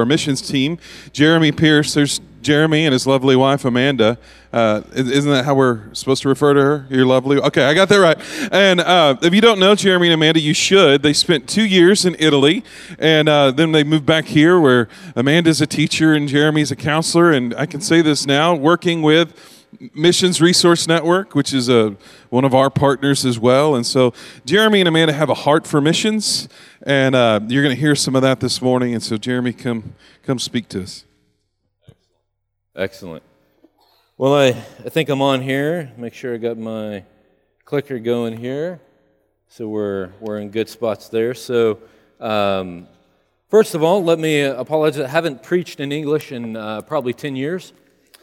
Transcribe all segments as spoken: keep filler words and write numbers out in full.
our missions team. Jeremy Pierce, there's Jeremy and his lovely wife, Amanda. Uh, isn't that how we're supposed to refer to her? You're lovely. Okay, I got that right. And uh, if you don't know Jeremy and Amanda, you should. They spent two years in Italy, and uh, then they moved back here where Amanda's a teacher and Jeremy's a counselor. And I can say this now, working with Missions Resource Network, which is a, one of our partners as well. And so Jeremy and Amanda have a heart for missions, and uh, you're going to hear some of that this morning. And so Jeremy, come come speak to us. Excellent. Well, I, I think I'm on here. Make sure I got my clicker going here. So we're we're in good spots there. So um, first of all, let me apologize. I haven't preached in English in uh, probably ten years.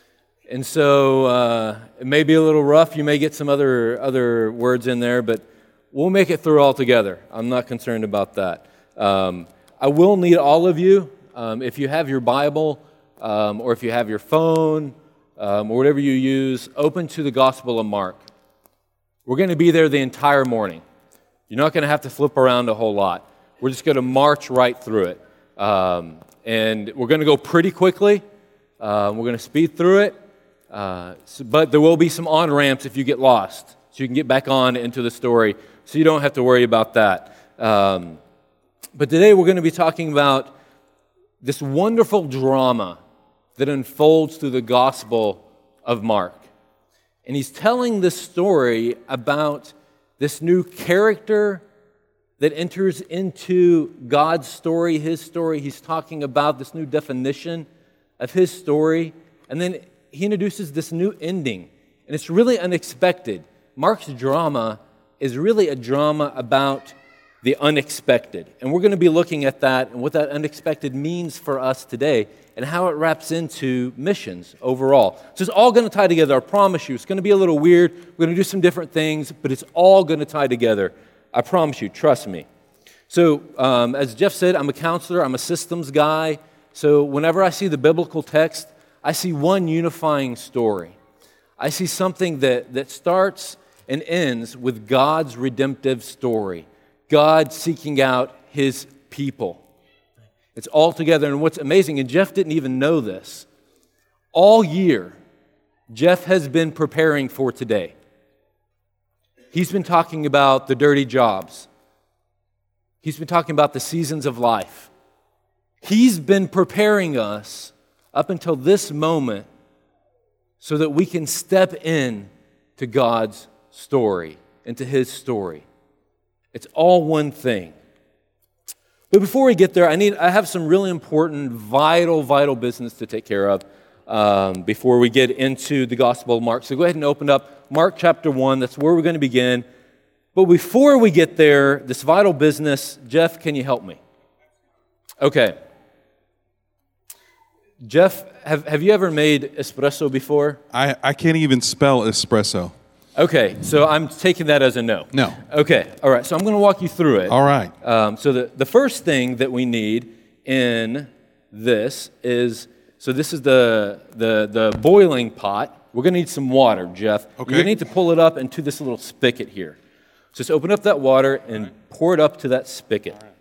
And so uh, it may be a little rough. You may get some other other words in there, but we'll make it through all together. I'm not concerned about that. Um, I will need all of you. Um, if you have your Bible, Um, or if you have your phone, um, or whatever you use, open to the Gospel of Mark. We're going to be there the entire morning. You're not going to have to flip around a whole lot. We're just going to march right through it. Um, and we're going to go pretty quickly. Uh, we're going to speed through it. Uh, so, but there will be some on-ramps if you get lost, so you can get back on into the story, so you don't have to worry about that. Um, but today we're going to be talking about this wonderful drama that unfolds through the Gospel of Mark. And he's telling this story about this new character that enters into God's story, his story. He's talking about this new definition of his story. And then he introduces this new ending. And it's really unexpected. Mark's drama is really a drama about the unexpected. And we're going to be looking at that and what that unexpected means for us today and how it wraps into missions overall. So it's all going to tie together, I promise you. It's going to be a little weird. We're going to do some different things, but it's all going to tie together. I promise you, trust me. So um, as Jeff said, I'm a counselor, I'm a systems guy. So whenever I see the biblical text, I see one unifying story. I see something that, that starts and ends with God's redemptive story. God seeking out his people. It's all together. And what's amazing, and Jeff didn't even know this, all year, Jeff has been preparing for today. He's been talking about the dirty jobs. He's been talking about the seasons of life. He's been preparing us up until this moment so that we can step in to God's story, into his story. It's all one thing. But before we get there, I need I have some really important, vital, vital business to take care of um, before we get into the Gospel of Mark. So go ahead and open up Mark chapter one. That's where we're going to begin. But before we get there, this vital business, Jeff, can you help me? Okay. Jeff, have, have you ever made espresso before? I, I can't even spell espresso. Okay, so I'm taking that as a no. No. Okay, all right, so I'm going to walk you through it. All right. Um, so the, the first thing that we need in this is, so this is the, the, the boiling pot. We're going to need some water, Jeff. Okay. You're going to need to pull it up into this little spigot here. So just open up that water and right. pour it up to that spigot. All right.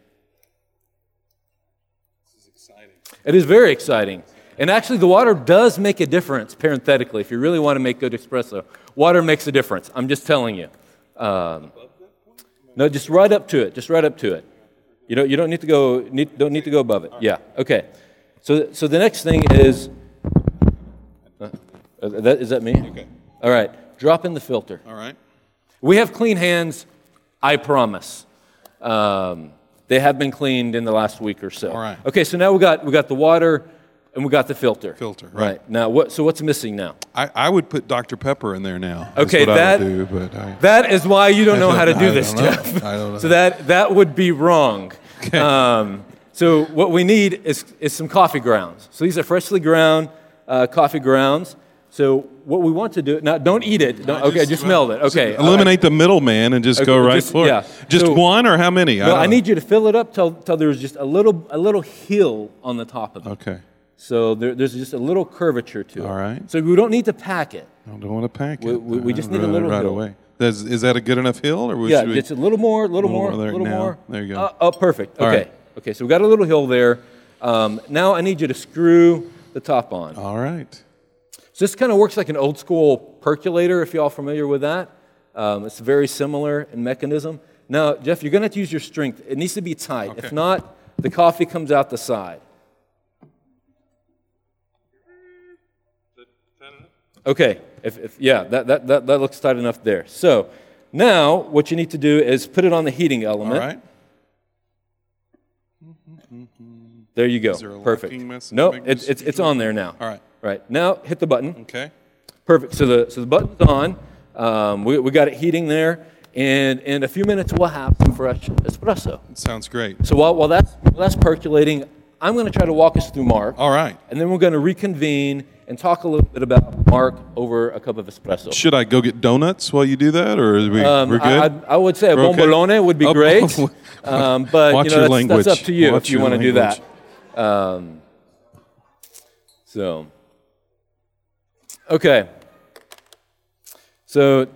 This is exciting. It is very exciting. And actually, the water does make a difference, parenthetically, if you really want to make good espresso. Water makes a difference. I'm just telling you. Um, no, just right up to it. Just right up to it. You don't. You don't need to go. Need, don't need to go above it. Yeah. Okay. So, so the next thing is. Uh, that is that me? Okay. All right. Drop in the filter. All right. We have clean hands. I promise. Um, they have been cleaned in the last week or so. All right. Okay. So now we got we got the water. And we got the filter. Filter, right. right. Now, what? So what's missing now? I, I would put Doctor Pepper in there now. Okay, what that, I would do, but I, that is why you don't know how to do I this, don't know. Jeff. I don't know. So that, that would be wrong. Okay. Um, so what we need is, is some coffee grounds. So these are freshly ground uh, coffee grounds. So what we want to do, now don't eat it. Don't, okay, just, just smell it. Okay. Eliminate the middleman and just okay, go right just, for yeah. it. Just so, one or how many? Well, I, I need you to fill it up till, till there's just a little, a little hill on the top of it. Okay. So there, there's just a little curvature to it. All right. So we don't need to pack it. I don't want to pack it. We, we, we just need right, a little right hill. away. Does, is that a good enough hill, or we, yeah, should we, just a little more, little more, a there little now. more. There you go. Uh, oh, perfect. All okay, right. okay. So we got a little hill there. Um, now I need you to screw the top on. All right. So this kind of works like an old school percolator, if you're all familiar with that. Um, it's very similar in mechanism. Now, Jeff, you're going to have to use your strength. It needs to be tight. Okay. If not, the coffee comes out the side. Okay, if, if, yeah, that, that, that, that looks tight enough there. So now what you need to do is put it on the heating element. All right. There you go. Is there a Perfect. locking message? No, Make it's, this it's, it's on there now. All right. Right. Now hit the button. Okay. Perfect. So the, so the button's on. Um, we, we got it heating there. And in a few minutes, we'll have some fresh espresso. It sounds great. So while, while, that's, while that's percolating, I'm going to try to walk us through Mark. All right. And then we're going to reconvene and talk a little bit about Mark over a cup of espresso. Should I go get donuts while you do that, or are we, Um, we're I, good? I, I would say a We're okay? bombolone would be Oh, great. um, but Watch you know, your that's, language. that's up to you Watch if you your want to do that. language. Um, so, okay. So,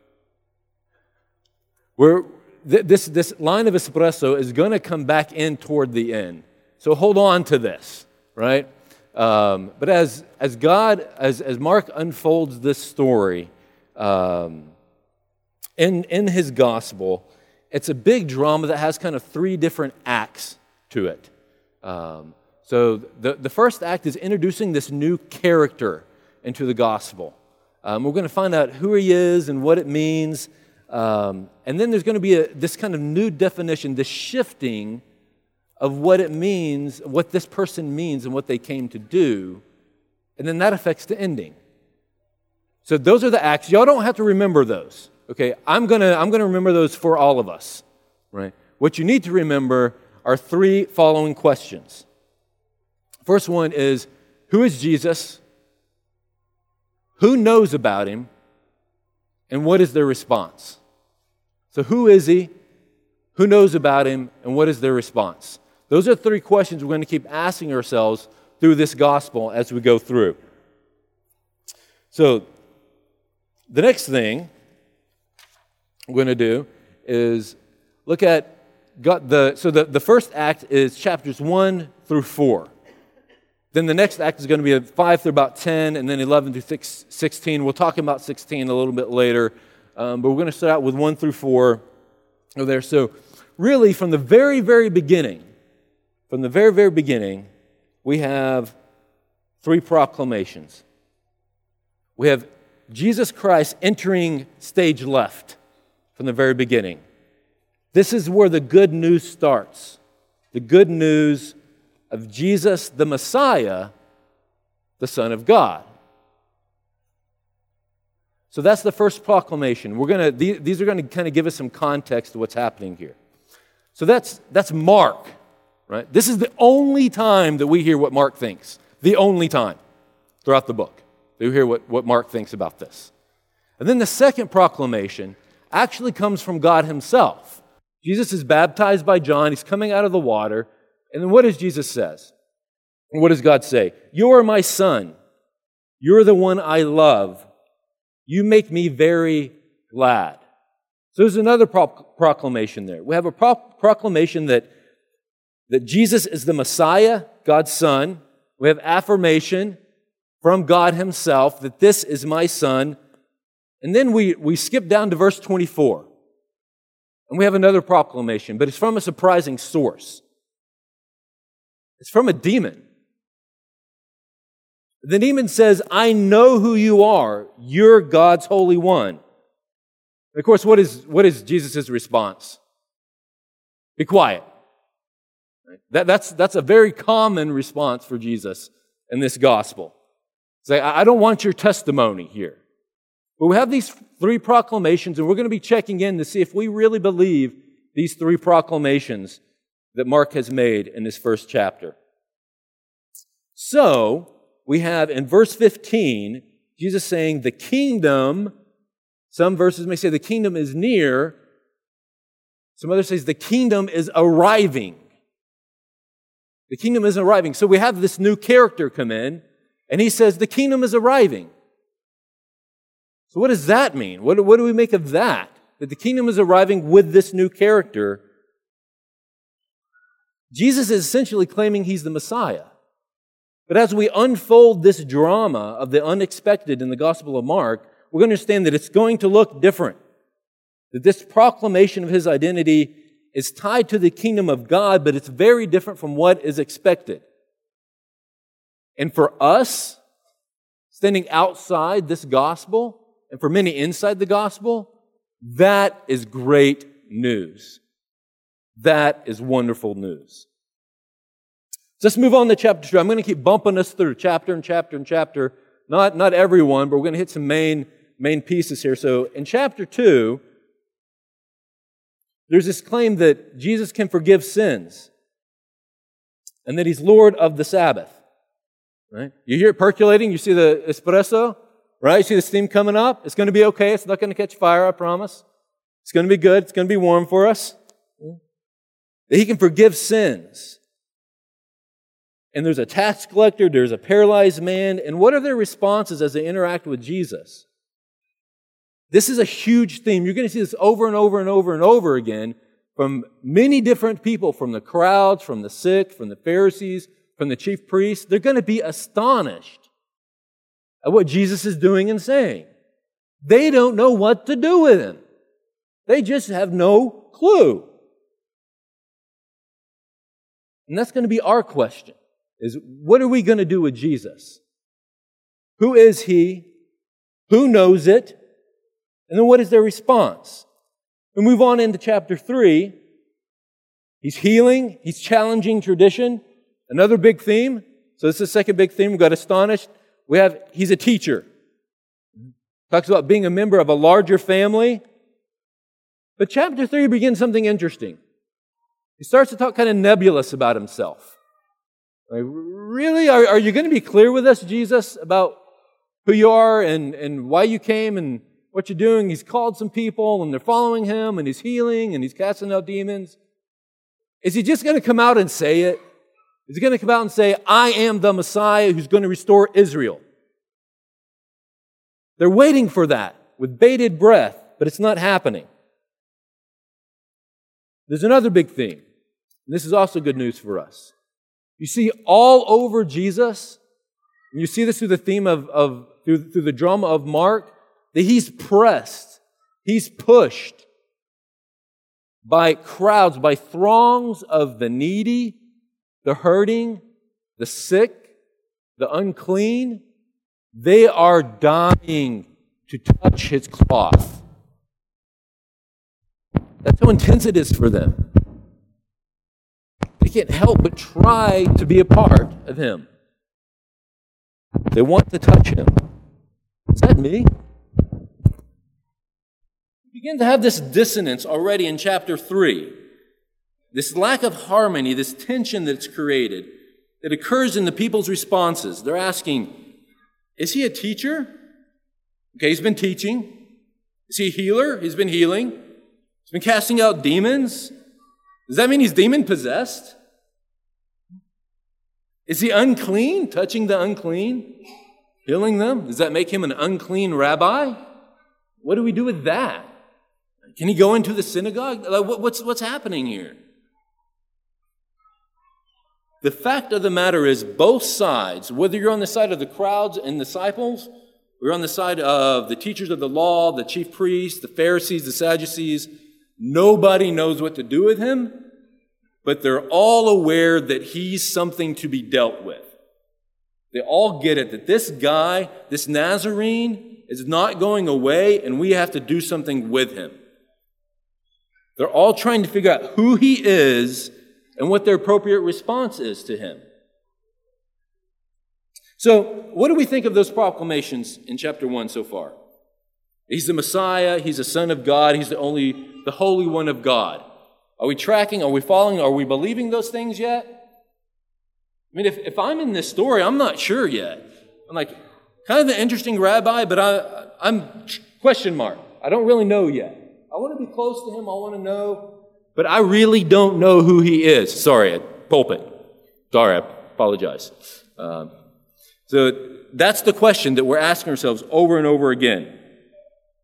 we're, th- this, this line of espresso is going to come back in toward the end. So hold on to this, right? Um, but as, as God, as, as Mark unfolds this story um, in, in his gospel, it's a big drama that has kind of three different acts to it. Um, so the, the first act is introducing this new character into the gospel. Um, we're going to find out who he is and what it means. Um, and then there's going to be a, this kind of new definition, this shifting of what it means, what this person means and what they came to do. And then that affects the ending. So those are the acts. Y'all don't have to remember those. Okay, I'm going to I'm going to remember those for all of us, right? What you need to remember are three following questions. First one is, who is Jesus? Who knows about him? And what is their response? So who is he? Who knows about him? And what is their response? Those are three questions we're going to keep asking ourselves through this gospel as we go through. So the next thing we're going to do is look at God, the so the, the first act is chapters one through four. Then the next act is going to be five through about ten, and then eleven through sixteen. We'll talk about sixteen a little bit later, um, but we're going to start out with one through four over there. So really, from the very, very beginning, from the very, very beginning, we have three proclamations. We have Jesus Christ entering stage left from the very beginning. This is where the good news starts. The good news of Jesus, the Messiah, the Son of God. So that's the first proclamation. We're gonna; these are going to kind of give us some context to what's happening here. So that's that's Mark, right? This is the only time that we hear what Mark thinks. The only time throughout the book that we hear what, what Mark thinks about this. And then the second proclamation actually comes from God himself. Jesus is baptized by John. He's coming out of the water. And then what does Jesus say? And what does God say? You are my son. You're the one I love. You make me very glad. So there's another pro- proclamation there. We have a pro- proclamation that, that Jesus is the Messiah, God's Son. We have affirmation from God himself that this is my son. And then we, we skip down to verse twenty-four. And we have another proclamation, but it's from a surprising source. It's from a demon. The demon says, I know who you are. You're God's Holy One. And of course, what is, what is Jesus' response? Be quiet. That, that's, that's a very common response for Jesus in this gospel. Say, I don't want your testimony here. But we have these three proclamations, and we're going to be checking in to see if we really believe these three proclamations that Mark has made in this first chapter. So, we have in verse fifteen, Jesus saying, the kingdom, some verses may say the kingdom is near. Some others say the kingdom is arriving. The kingdom is arriving. So we have this new character come in, and he says the kingdom is arriving. So what does that mean? What, what do we make of that? That the kingdom is arriving with this new character. Jesus is essentially claiming he's the Messiah. But as we unfold this drama of the unexpected in the Gospel of Mark, we're going to understand that it's going to look different. That this proclamation of his identity is tied to the kingdom of God, but it's very different from what is expected. And for us, standing outside this gospel, and for many inside the gospel, that is great news. That is wonderful news. So let's move on to chapter two. I'm going to keep bumping us through chapter and chapter and chapter. Not, not every one, but we're going to hit some main, main pieces here. So in chapter two, there's this claim that Jesus can forgive sins and that he's Lord of the Sabbath. Right? You hear it percolating, you see the espresso, right? You see the steam coming up. It's going to be okay. It's not going to catch fire, I promise. It's going to be good. It's going to be warm for us. That he can forgive sins. And there's a tax collector, there's a paralyzed man, and what are their responses as they interact with Jesus? This is a huge theme. You're going to see this over and over and over and over again from many different people, from the crowds, from the sick, from the Pharisees, from the chief priests. They're going to be astonished at what Jesus is doing and saying. They don't know what to do with him. They just have no clue. And that's going to be our question, is what are we going to do with Jesus? Who is he? Who knows it? And then what is their response? We move on into chapter three. He's healing. He's challenging tradition. Another big theme. So this is the second big theme. We've got astonished. We have, he's a teacher. Talks about being a member of a larger family. But chapter three begins something interesting. He starts to talk kind of nebulous about himself. Like, really? Are, are you going to be clear with us, Jesus, about who you are and, and why you came and what you're doing? He's called some people and they're following him and he's healing and he's casting out demons. Is he just going to come out and say it? Is he going to come out and say, I am the Messiah who's going to restore Israel? They're waiting for that with bated breath, but it's not happening. There's another big theme. And this is also good news for us. You see all over Jesus, and you see this through the theme of, of through, through the drama of Mark, that he's pressed, he's pushed by crowds, by throngs of the needy, the hurting, the sick, the unclean. They are dying to touch his cloth. That's how intense it is for them. They can't help but try to be a part of him. They want to touch him. Is that me? We begin to have this dissonance already in chapter three. This lack of harmony, this tension that's created, that occurs in the people's responses. They're asking, is he a teacher? Okay, he's been teaching. Is he a healer? He's been healing. He's been casting out demons. Does that mean he's demon-possessed? Is he unclean, touching the unclean, healing them? Does that make him an unclean rabbi? What do we do with that? Can he go into the synagogue? What's, what's happening here? The fact of the matter is, both sides, whether you're on the side of the crowds and disciples, or you're on the side of the teachers of the law, the chief priests, the Pharisees, the Sadducees, nobody knows what to do with him, but they're all aware that he's something to be dealt with. They all get it, that this guy, this Nazarene, is not going away, and we have to do something with him. They're all trying to figure out who he is and what their appropriate response is to him. So, what do we think of those proclamations in chapter one so far? He's the Messiah, he's the Son of God, he's the only, the Holy One of God. Are we tracking, are we following, are we believing those things yet? I mean, if, if I'm in this story, I'm not sure yet. I'm like, kind of an interesting rabbi, but I, I'm question mark. I don't really know yet. I want to be close to him, I want to know, but I really don't know who he is. Sorry, pulpit. Sorry, I apologize. Um, so that's the question that we're asking ourselves over and over again.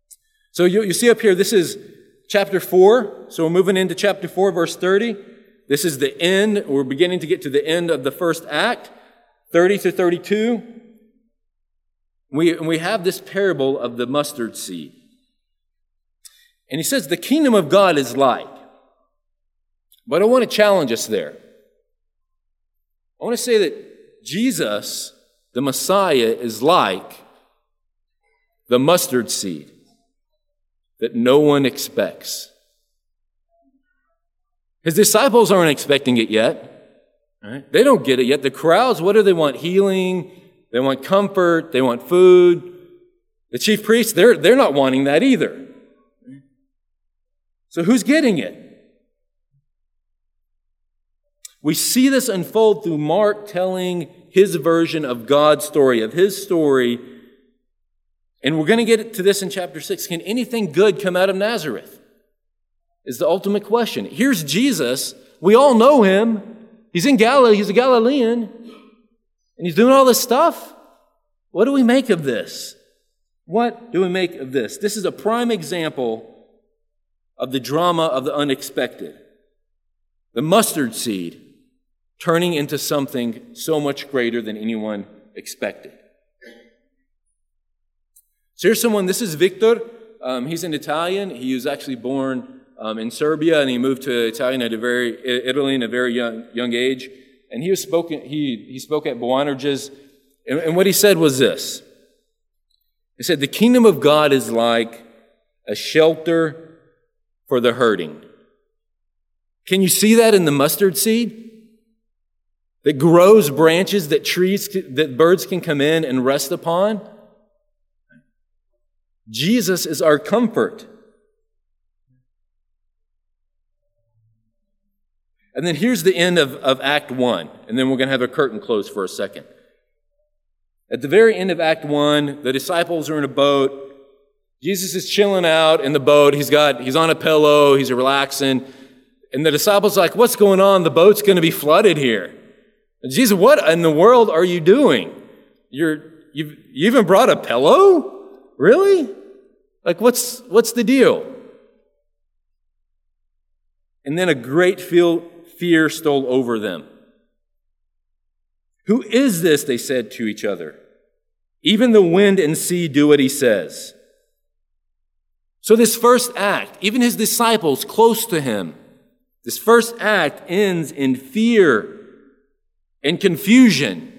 So you, you see up here, this is chapter four. So we're moving into chapter four, verse thirty. This is the end. We're beginning to get to the end of the first act, thirty to thirty-two. We, we have this parable of the mustard seed. And he says, the kingdom of God is like. But I want to challenge us there. I want to say that Jesus, the Messiah, is like the mustard seed that no one expects. His disciples aren't expecting it yet. Right? They don't get it yet. The crowds, what do they want? Healing. They want comfort. They want food. The chief priests, they're, they're not wanting that either. So who's getting it? We see this unfold through Mark telling his version of God's story, of his story. And we're going to get to this in chapter six. Can anything good come out of Nazareth? Is the ultimate question. Here's Jesus. We all know him. He's in Galilee. He's a Galilean. And he's doing all this stuff. What do we make of this? What do we make of this? This is a prime example of the drama of the unexpected. The mustard seed turning into something so much greater than anyone expected. So here's someone, this is Victor. Um, he's an Italian. He was actually born um, in Serbia, and he moved to Italian at a very, Italy in a very young, young age. And he was spoken, he, he spoke at Boanerges, and, and what he said was this. He said, the kingdom of God is like a shelter for the hurting. Can you see that in the mustard seed? That grows branches that trees, that birds can come in and rest upon? Jesus is our comfort. And then here's the end of, of Act One. And then we're going to have a curtain close for a second. At the very end of Act One, the disciples are in a boat. Jesus is chilling out in the boat. He's got, he's on a pillow. He's relaxing. And the disciples are like, what's going on? The boat's going to be flooded here. And Jesus, what in the world are you doing? You're, you've, you even brought a pillow? Really? Like, what's, what's the deal? And then a great feel, fear stole over them. Who is this? They said to each other. Even the wind and sea do what he says. So this first act, even his disciples close to him, this first act ends in fear and confusion.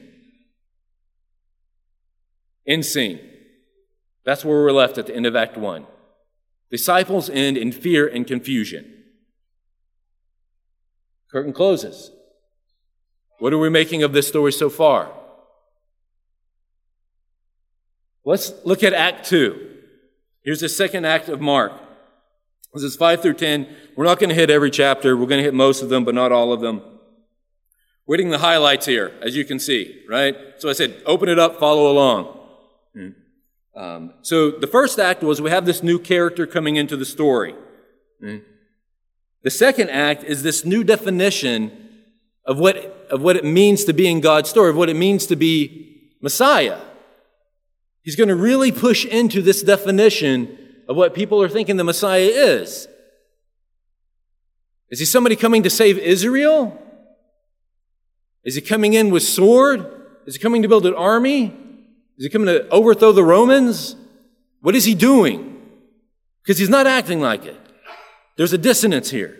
End scene. That's where we're left at the end of Act One. Disciples end in fear and confusion. Curtain closes. What are we making of this story so far? Let's look at Act Two. Here's the second act of Mark. This is five through ten. We're not going to hit every chapter. We're going to hit most of them, but not all of them. We're hitting the highlights here, as you can see, right? So I said, open it up, follow along. Mm. Um, so the first act was we have this new character coming into the story. Mm. The second act is this new definition of what, of what it means to be in God's story, of what it means to be Messiah. He's going to really push into this definition of what people are thinking the Messiah is. Is he somebody coming to save Israel? Is he coming in with sword? Is he coming to build an army? Is he coming to overthrow the Romans? What is he doing? Because he's not acting like it. There's a dissonance here.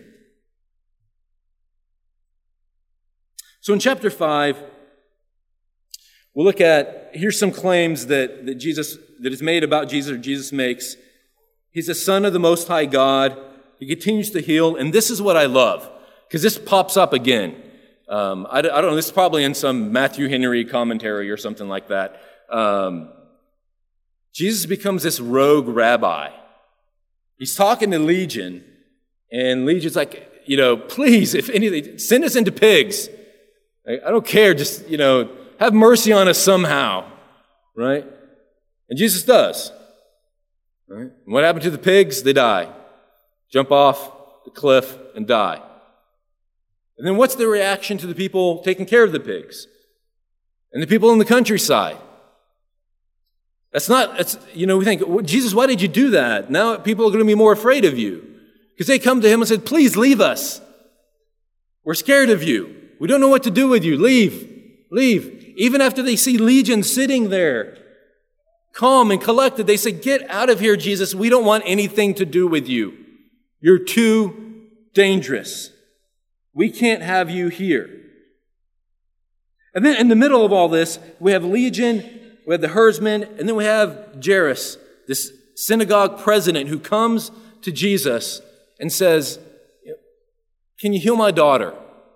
So in chapter five, we'll look at, here's some claims that, that Jesus, that is made about Jesus, or Jesus makes. He's the Son of the Most High God. He continues to heal. And this is what I love, because this pops up again. Um, I, I don't know, this is probably in some Matthew Henry commentary or something like that. Um, Jesus becomes this rogue rabbi. He's talking to Legion, and Legion's like, you know, please, if anything, send us into pigs. I don't care, just, you know, have mercy on us somehow, right? And Jesus does. Right? And what happened to the pigs? They die. Jump off the cliff and die. And then what's the reaction to the people taking care of the pigs? And the people in the countryside? That's not, that's, you know, we think, Jesus, why did you do that? Now people are going to be more afraid of you. Because they come to him and said, please leave us. We're scared of you. We don't know what to do with you. Leave. Leave. Even after they see Legion sitting there, calm and collected, they say, get out of here, Jesus. We don't want anything to do with you. You're too dangerous. We can't have you here. And then in the middle of all this, we have Legion, we have the herdsmen, and then we have Jairus, this synagogue president who comes to Jesus and says, can you heal my daughter?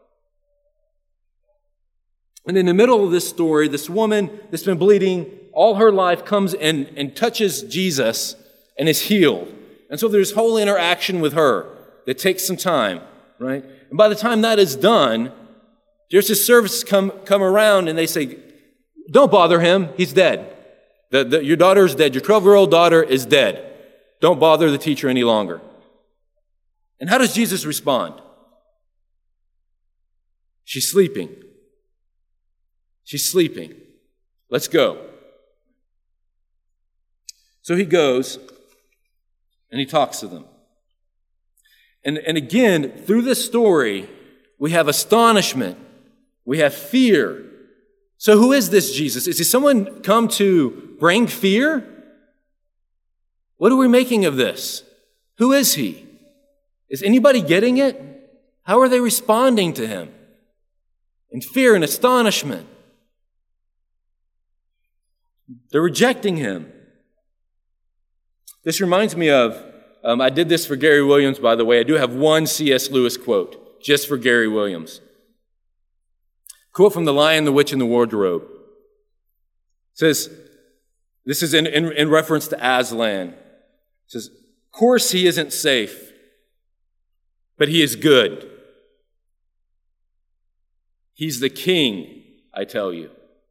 And in the middle of this story, this woman that's been bleeding all her life comes and, and touches Jesus and is healed. And so there's whole interaction with her that takes some time, right? And by the time that is done, just his services come, come around and they say, don't bother him, he's dead. The, the, your daughter is dead. Your twelve-year-old daughter is dead. Don't bother the teacher any longer. And how does Jesus respond? She's sleeping. She's sleeping. Let's go. So he goes and he talks to them. And, and again, through this story, we have astonishment. We have fear. So who is this Jesus? Is he someone come to bring fear? What are we making of this? Who is he? Is anybody getting it? How are they responding to him? In fear and astonishment. They're rejecting him. This reminds me of, um, I did this for Gary Williams, by the way. I do have one C S Lewis quote, just for Gary Williams. Quote from The Lion, the Witch, and the Wardrobe. It says, this is in, in, in reference to Aslan. It says, of course he isn't safe, but he is good. He's the king, I tell you.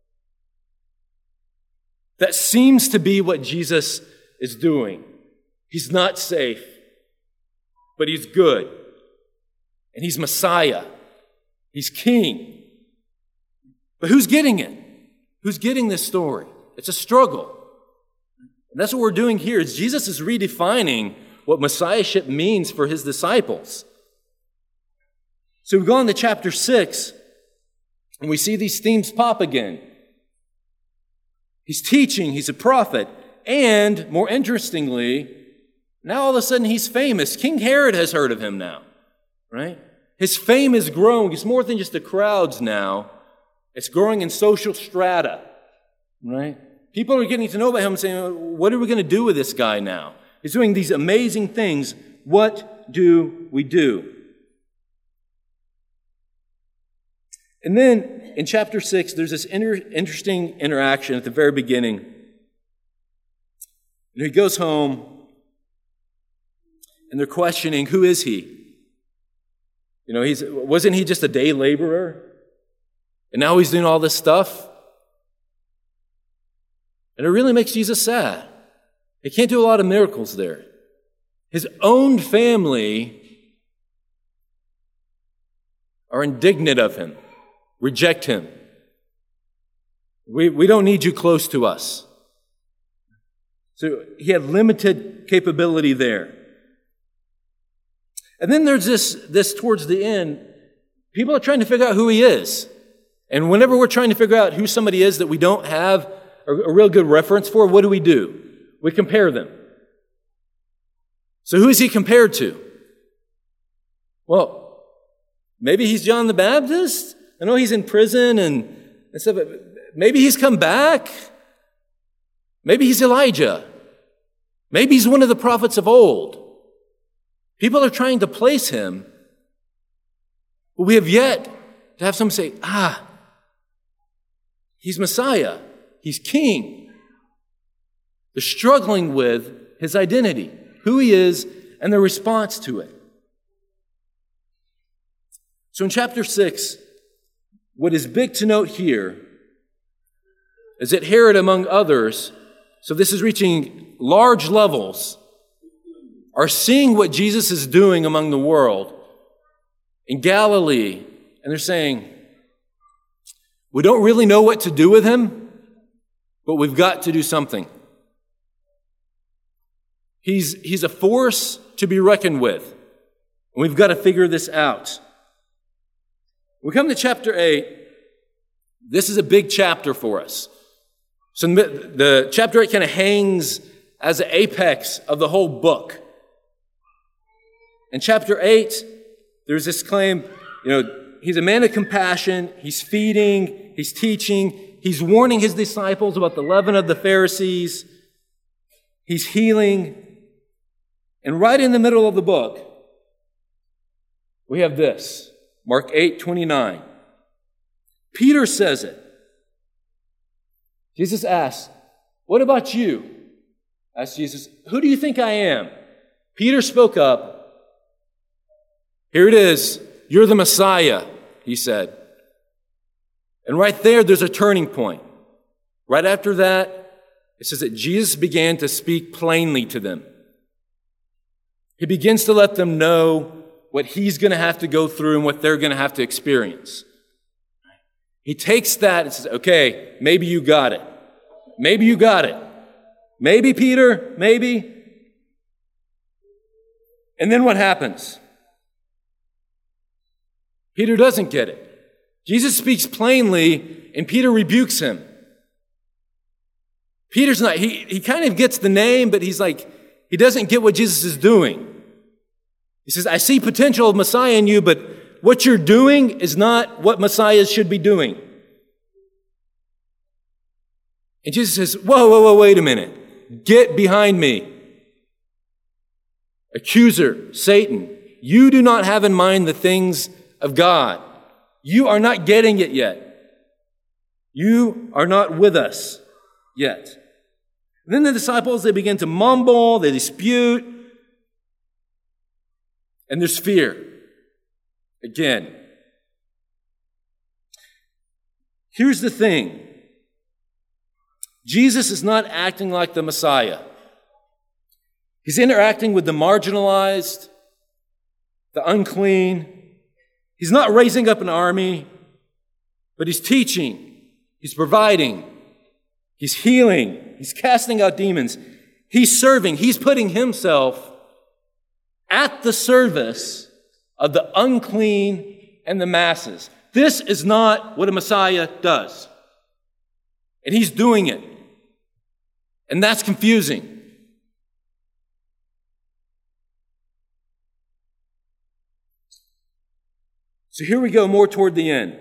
That seems to be what Jesus is doing. He's not safe, but he's good. And he's Messiah. He's king. But who's getting it? Who's getting this story? It's a struggle. And that's what we're doing here, is Jesus is redefining what Messiahship means for his disciples. So we go on to chapter six, and we see these themes pop again. He's teaching, he's a prophet, and more interestingly, now all of a sudden he's famous. King Herod has heard of him now, right? His fame is growing. It's more than just the crowds now. It's growing in social strata, right? People are getting to know about him and saying, what are we going to do with this guy now? He's doing these amazing things. What do we do? And then in chapter six, there's this inter- interesting interaction at the very beginning. And he goes home, and they're questioning, who is he? You know, he's wasn't he just a day laborer? And now he's doing all this stuff? And it really makes Jesus sad. He can't do a lot of miracles there. His own family are indignant of him. Reject him. We, we don't need you close to us. So he had limited capability there. And then there's this, this towards the end, people are trying to figure out who he is. And whenever we're trying to figure out who somebody is that we don't have a, a real good reference for, what do we do? We compare them. So who is he compared to? Well, maybe he's John the Baptist. I know he's in prison and, and stuff, but maybe he's come back. Maybe he's Elijah. Maybe he's one of the prophets of old. People are trying to place him, but we have yet to have someone say, ah, he's Messiah. He's king. They're struggling with his identity, who he is, and their response to it. So in chapter six, what is big to note here is that Herod, among others, so this is reaching large levels, are seeing what Jesus is doing among the world in Galilee, and they're saying, we don't really know what to do with him, but we've got to do something. He's, he's a force to be reckoned with, and we've got to figure this out. We come to chapter eight. This is a big chapter for us. So the chapter eight kind of hangs as the apex of the whole book. In chapter eight, there's this claim, you know, he's a man of compassion. He's feeding, he's teaching, he's warning his disciples about the leaven of the Pharisees. He's healing. And right in the middle of the book, we have this, Mark eight twenty-nine. Peter says it. Jesus asks, "What about you?" Asked Jesus, "Who do you think I am?" Peter spoke up. "Here it is. You're the Messiah," he said. And right there, there's a turning point. Right after that, it says that Jesus began to speak plainly to them. He begins to let them know what he's going to have to go through and what they're going to have to experience. He takes that and says, okay, maybe you got it. Maybe you got it. Maybe, Peter, maybe. And then what happens? Peter doesn't get it. Jesus speaks plainly, and Peter rebukes him. Peter's not, he, he kind of gets the name, but he's like, he doesn't get what Jesus is doing. He says, I see potential of Messiah in you, but what you're doing is not what Messiahs should be doing. And Jesus says, whoa, whoa, whoa, wait a minute. Get behind me. Accuser, Satan, you do not have in mind the things of God. You are not getting it yet. You are not with us yet. And then the disciples, they begin to mumble, they dispute, and there's fear. Again. Here's the thing. Jesus is not acting like the Messiah. He's interacting with the marginalized, the unclean. He's not raising up an army, but he's teaching, he's providing, he's healing, he's casting out demons, he's serving, he's putting himself at the service of the unclean and the masses. This is not what a Messiah does. And he's doing it. And that's confusing. So here we go more toward the end.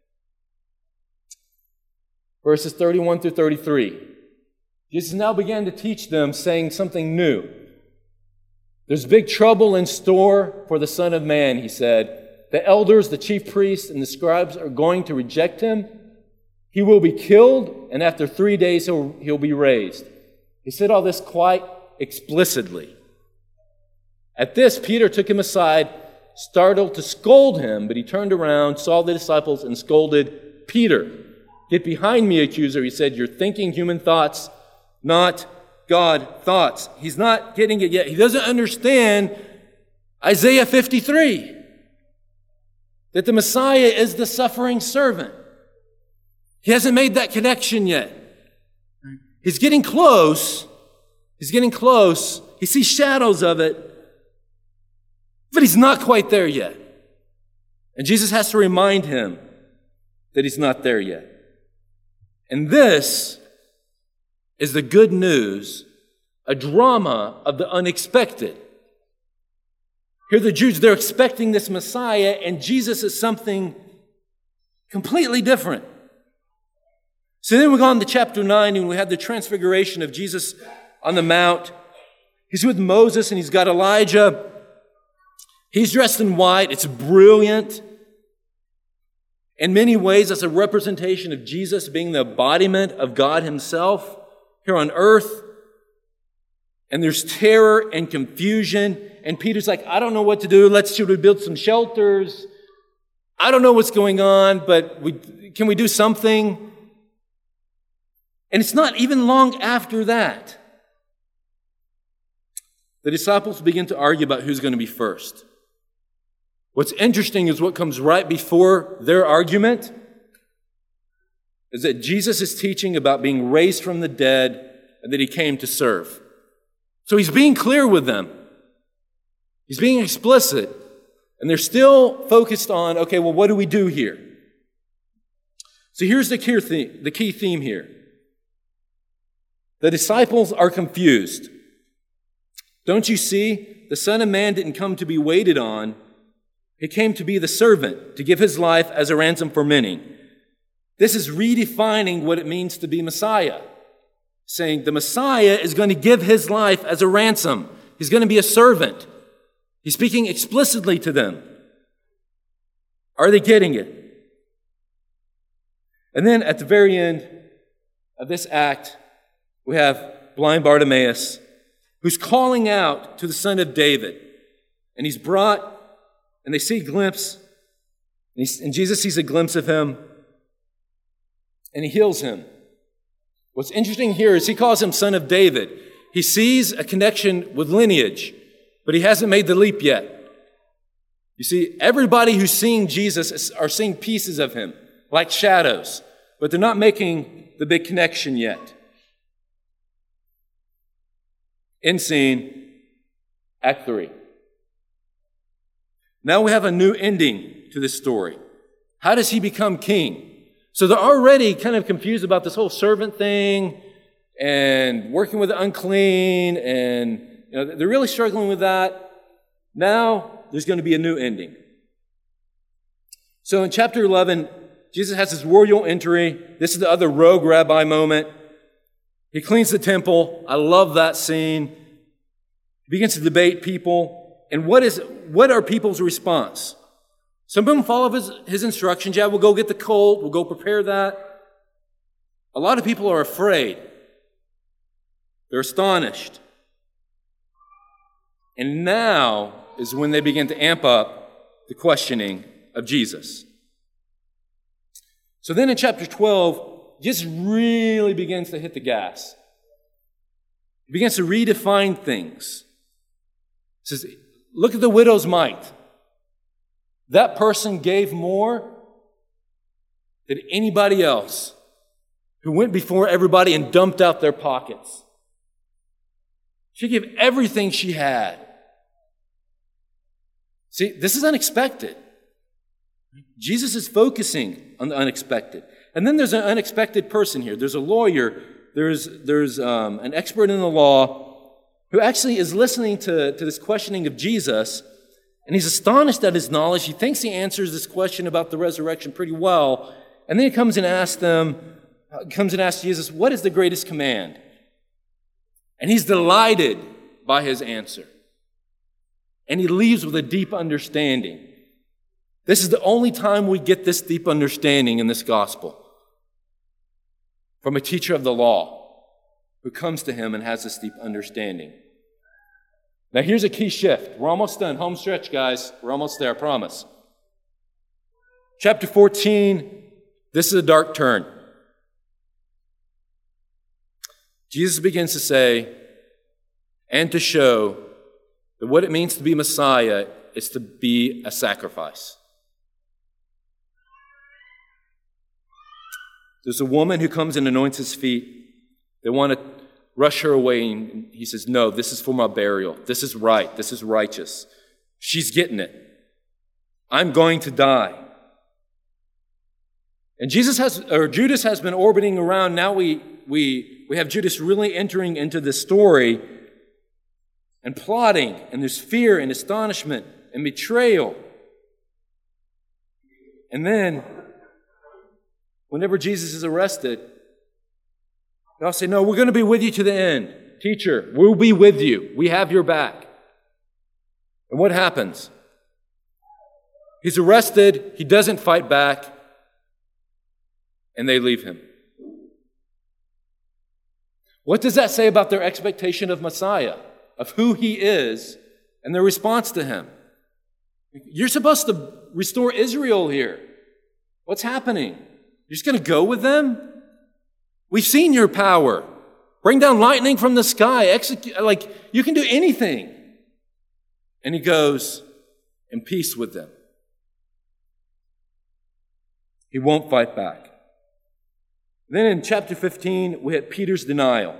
Verses thirty-one through thirty-three. Jesus now began to teach them, saying something new. There's big trouble in store for the Son of Man, he said. The elders, the chief priests, and the scribes are going to reject him. He will be killed, and after three days he'll, he'll be raised. He said all this quite explicitly. At this, Peter took him aside, startled to scold him, but he turned around, saw the disciples, and scolded Peter. Get behind me, accuser, he said. You're thinking human thoughts, not God thoughts. He's not getting it yet. He doesn't understand Isaiah fifty-three, that the Messiah is the suffering servant. He hasn't made that connection yet. He's getting close. He's getting close. He sees shadows of it, but he's not quite there yet. And Jesus has to remind him that he's not there yet. And this is the good news, a drama of the unexpected. Here the Jews, they're expecting this Messiah, and Jesus is something completely different. So then we go on to chapter nine, and we have the transfiguration of Jesus on the Mount. He's with Moses, and he's got Elijah. He's dressed in white. It's brilliant. In many ways, that's a representation of Jesus being the embodiment of God himself here on earth. And there's terror and confusion. And Peter's like, I don't know what to do. Let's should we build some shelters? I don't know what's going on, but we, can we do something? And it's not even long after that. The disciples begin to argue about who's going to be first. What's interesting is what comes right before their argument is that Jesus is teaching about being raised from the dead and that he came to serve. So he's being clear with them. He's being explicit. And they're still focused on, okay, well, what do we do here? So here's the key theme, the key theme here. The disciples are confused. Don't you see? The Son of Man didn't come to be waited on. He came to be the servant, to give his life as a ransom for many. This is redefining what it means to be Messiah. Saying the Messiah is going to give his life as a ransom. He's going to be a servant. He's speaking explicitly to them. Are they getting it? And then at the very end of this act, we have blind Bartimaeus, who's calling out to the Son of David. And he's brought, and they see a glimpse, and, and Jesus sees a glimpse of him, and he heals him. What's interesting here is he calls him Son of David. He sees a connection with lineage, but he hasn't made the leap yet. You see, everybody who's seeing Jesus are seeing pieces of him, like shadows, but they're not making the big connection yet. End scene, Act three. Now we have a new ending to this story. How does he become king? So they're already kind of confused about this whole servant thing and working with the unclean, and you know, they're really struggling with that. Now there's going to be a new ending. So in chapter eleven, Jesus has his royal entry. This is the other rogue rabbi moment. He cleans the temple. I love that scene. He begins to debate people. And what is what are people's response? Some of them follow his, his instructions. Yeah, we'll go get the colt. We'll go prepare that. A lot of people are afraid. They're astonished. And now is when they begin to amp up the questioning of Jesus. So then in chapter twelve, Jesus really begins to hit the gas. He begins to redefine things. He says, look at the widow's mite. That person gave more than anybody else who went before everybody and dumped out their pockets. She gave everything she had. See, this is unexpected. Jesus is focusing on the unexpected. And then there's an unexpected person here. There's a lawyer. There's, there's um, an expert in the law who actually is listening to, to this questioning of Jesus, and he's astonished at his knowledge. He thinks he answers this question about the resurrection pretty well. And then he comes and asks them, comes and asks Jesus, what is the greatest command? And he's delighted by his answer. And he leaves with a deep understanding. This is the only time we get this deep understanding in this gospel. From a teacher of the law who comes to him and has this deep understanding. Now here's a key shift. We're almost done. Home stretch, guys. We're almost there, I promise. Chapter fourteen, this is a dark turn. Jesus begins to say and to show that what it means to be Messiah is to be a sacrifice. There's a woman who comes and anoints his feet. They want to rush her away, and he says, no, this is for my burial. This is right. This is righteous. She's getting it. I'm going to die. And Jesus has, or Judas has been orbiting around. Now we, we, we have Judas really entering into this story and plotting, and there's fear and astonishment and betrayal. And then, whenever Jesus is arrested, they all say, no, we're going to be with you to the end. Teacher, we'll be with you. We have your back. And what happens? He's arrested. He doesn't fight back. And they leave him. What does that say about their expectation of Messiah, of who he is, and their response to him? You're supposed to restore Israel here. What's happening? You're just going to go with them? We've seen your power. Bring down lightning from the sky. Execute, like, you can do anything. And he goes in peace with them. He won't fight back. Then in chapter fifteen, we had Peter's denial.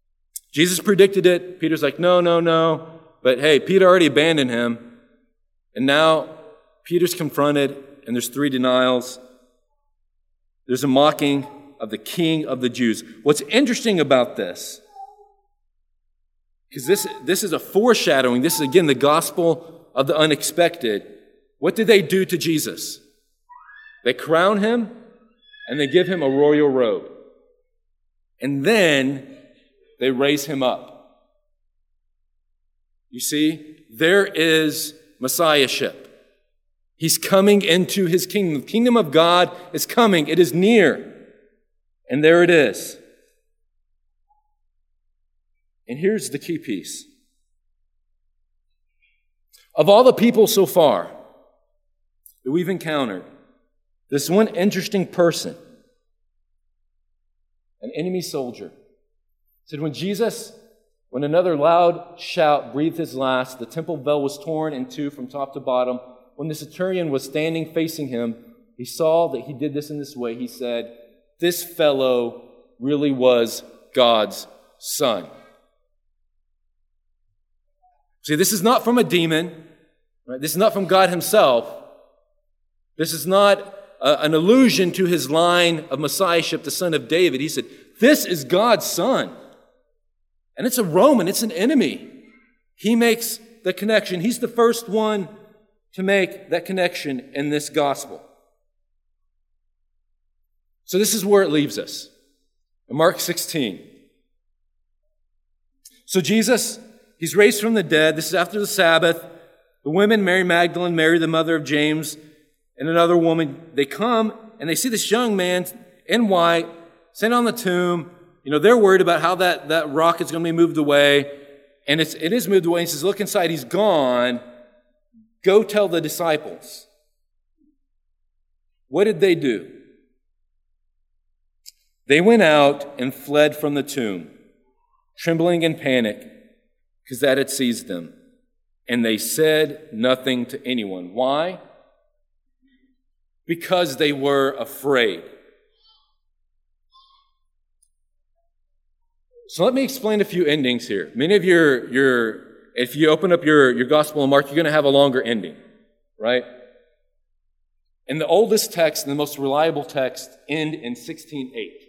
Jesus predicted it. Peter's like, no, no, no. But hey, Peter already abandoned him. And now Peter's confronted, and there's three denials. There's a mocking of the King of the Jews. What's interesting about this, because this, this is a foreshadowing, this is again the gospel of the unexpected. What did they do to Jesus? They crown him and they give him a royal robe. And then they raise him up. You see, there is Messiahship. He's coming into his kingdom. The kingdom of God is coming. It is near. And there it is. And here's the key piece. Of all the people so far that we've encountered, this one interesting person, an enemy soldier, said when Jesus, when another loud shout breathed his last, the temple veil was torn in two from top to bottom. When the centurion was standing facing him, he saw that he did this in this way. He said, "This fellow really was God's son." See, this is not from a demon. Right? This is not from God himself. This is not a, an allusion to his line of Messiahship, the son of David. He said, this is God's son. And it's a Roman. It's an enemy. He makes the connection. He's the first one to make that connection in this gospel. So this is where it leaves us. In Mark sixteen. So Jesus, he's raised from the dead. This is after the Sabbath. The women, Mary Magdalene, Mary the mother of James, and another woman, they come and they see this young man in white, sitting on the tomb. You know, they're worried about how that, that rock is going to be moved away. And it's, it is moved away. He says, look inside, he's gone. Go tell the disciples. What did they do? They went out and fled from the tomb, trembling in panic, because that had seized them. And they said nothing to anyone. Why? Because they were afraid. So let me explain a few endings here. Many of your, your if you open up your, your Gospel of Mark, you're going to have a longer ending, right? And the oldest text and the most reliable text end in sixteen eight.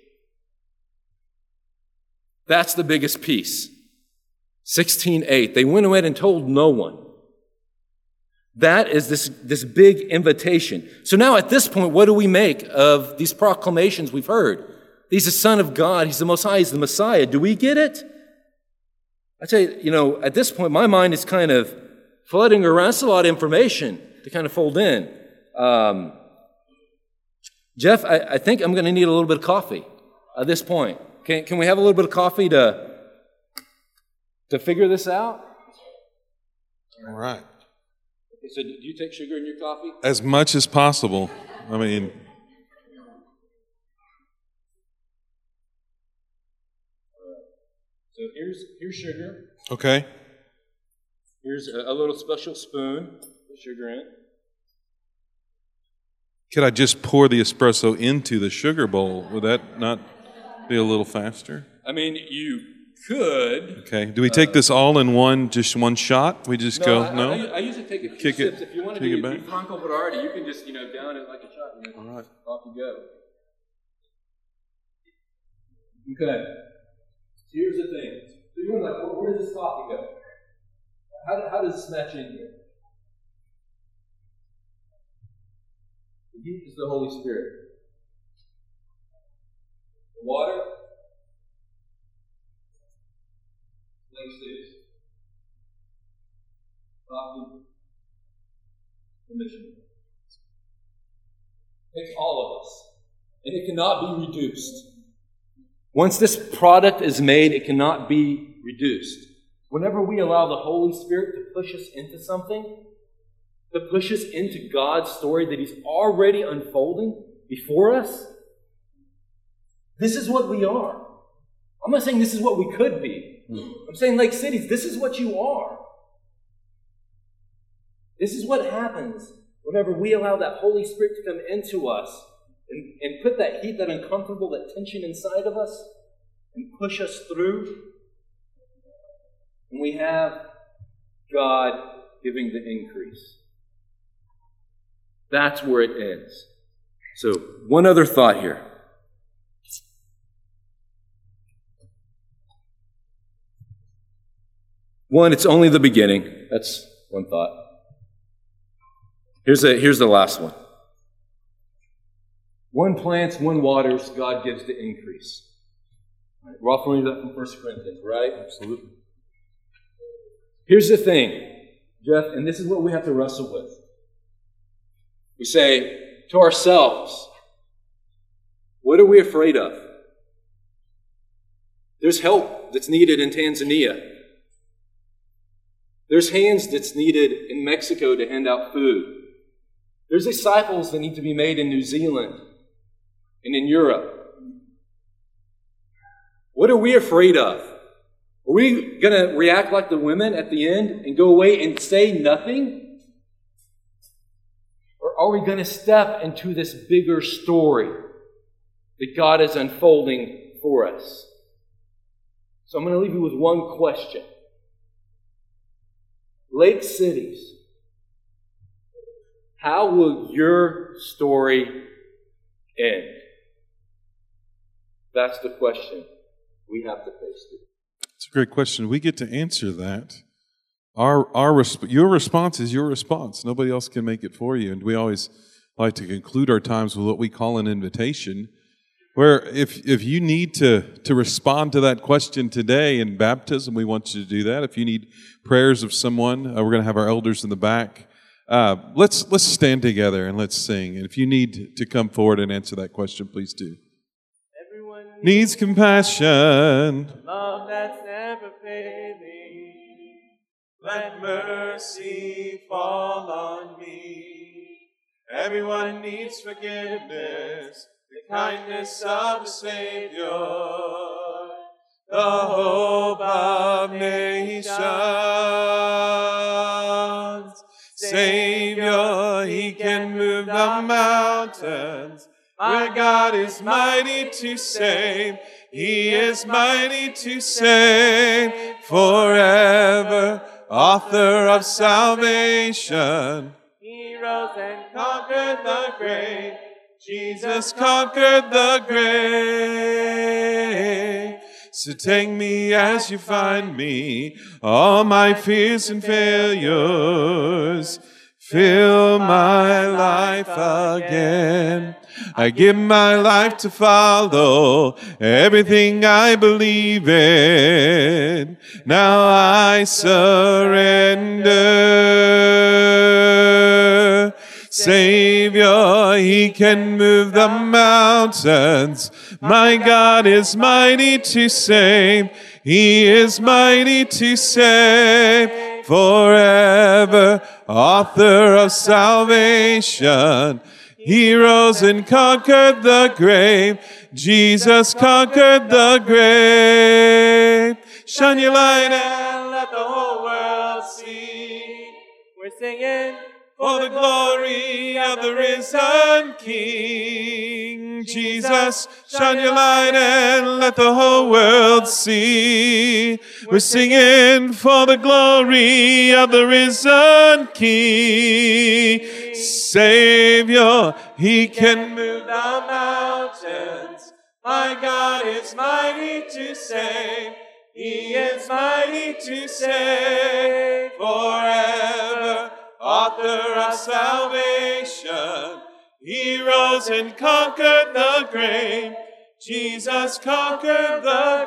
That's the biggest piece. sixteen eight. They went away and told no one. That is this, this big invitation. So now at this point, what do we make of these proclamations we've heard? He's the Son of God. He's the Most High. He's the Messiah. Do we get it? I tell you, you know, at this point, my mind is kind of flooding around. That's a lot of information to kind of fold in. Um, Jeff, I, I think I'm going to need a little bit of coffee at this point. Can, can we have a little bit of coffee to, to figure this out? All right. Okay, so do you take sugar in your coffee? As much as possible. I mean... So here's here's sugar. Okay. Here's a, a little special spoon with sugar in it. Could I just pour the espresso into the sugar bowl? Would that not be a little faster? I mean, you could. Okay. Do we take uh, this all in one, just one shot? We just no, go, I, no? I, I usually take a few Kick sips. it, if you want to kick be, it back. be Franco Berardi, you can just, you know, down it like a shot. And all right. Off you go. Okay. So here's the thing. So you're like, where, where does this coffee go? How, how does this match in here? The heat is the Holy Spirit. The water, Lake Cities. Coffee, the mission. It takes all of us. And it cannot be reduced. Once this product is made, it cannot be reduced. Whenever we allow the Holy Spirit to push us into something, to push us into God's story that He's already unfolding before us, this is what we are. I'm not saying this is what we could be. I'm saying, Lake Cities, this is what you are. This is what happens whenever we allow that Holy Spirit to come into us and, and put that heat, that uncomfortable, that tension inside of us and push us through. And we have God giving the increase. That's where it ends. So, one other thought here. One, it's only the beginning. That's one thought. Here's, a, here's the last one. One plants, one waters, God gives the increase. Right, we're all familiar with that from First Corinthians, right? Absolutely. Here's the thing, Jeff, and this is what we have to wrestle with. We say to ourselves, what are we afraid of? There's help that's needed in Tanzania. There's hands that's needed in Mexico to hand out food. There's disciples that need to be made in New Zealand and in Europe. What are we afraid of? Are we going to react like the women at the end and go away and say nothing? Or are we going to step into this bigger story that God is unfolding for us? So I'm going to leave you with one question. Lake Cities, how will your story end? That's the question we have to face today. It's a great question. We get to answer that. Our, our, resp- your response is your response. Nobody else can make it for you. And we always like to conclude our times with what we call an invitation, where if if you need to, to respond to that question today in baptism, we want you to do that. If you need prayers of someone, uh, we're going to have our elders in the back. Uh, let's let's stand together and let's sing. And if you need to come forward and answer that question, please do. Everyone Needs compassion. love that's never failing. Let mercy fall on me. Everyone needs forgiveness, the kindness of the Savior, the hope of nations. Savior, He can move the mountains. My God is mighty to save. He is mighty to save forever. Author of salvation. He rose and conquered the grave. Jesus conquered the grave. So take me as you find me, all my fears and failures. Fill my life again. I give my life to follow everything I believe in. Now I surrender. Savior, He can move the mountains. My God is mighty to save. He is mighty to save forever. Author of salvation. He rose and conquered the grave. Jesus conquered the grave. Shine your light and let the whole world see. We're singing For the glory of the risen King. Jesus, shine your light and let the whole world see. We're singing for the glory of the risen King. Savior, He can move the mountains. My God is mighty to save. He is mighty to save forever. Author of salvation, He rose and conquered the grave. Jesus conquered the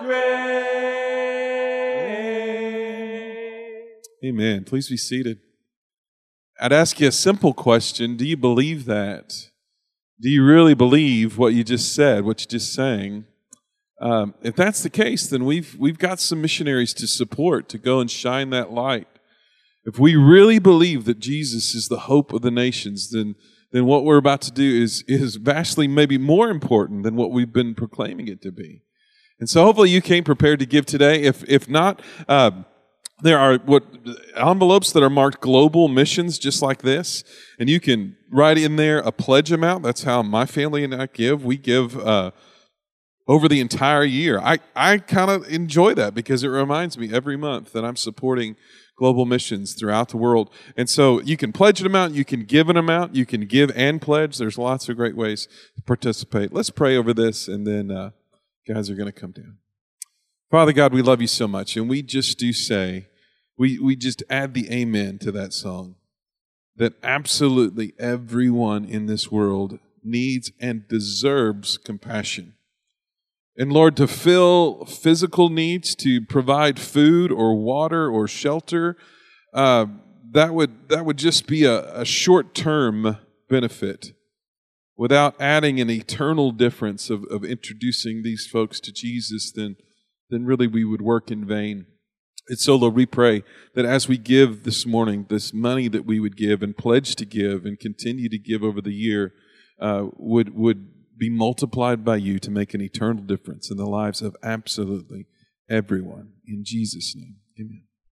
grave. Amen. Please be seated. I'd ask you a simple question. Do you believe that? Do you really believe what you just said, what you just sang? Um, if that's the case, then we've we've got some missionaries to support to go and shine that light. If we really believe that Jesus is the hope of the nations, then, then what we're about to do is, is vastly maybe more important than what we've been proclaiming it to be. And so hopefully you came prepared to give today. If if not, uh, there are what envelopes that are marked global missions just like this, and you can write in there a pledge amount. That's how my family and I give. We give uh, over the entire year. I, I kind of enjoy that because it reminds me every month that I'm supporting global missions throughout the world. And so you can pledge an amount, you can give an amount, you can give and pledge. There's lots of great ways to participate. Let's pray over this, and then uh, guys are going to come down. Father God, we love you so much, and we just do say, we, we just add the amen to that song, that absolutely everyone in this world needs and deserves compassion. And Lord, to fill physical needs, to provide food or water or shelter, uh, that would that would just be a, a short-term benefit without adding an eternal difference of, of introducing these folks to Jesus, then, then really we would work in vain. And so, Lord, we pray that as we give this morning, this money that we would give and pledge to give and continue to give over the year uh, would would be multiplied by you to make an eternal difference in the lives of absolutely everyone. In Jesus' name, amen.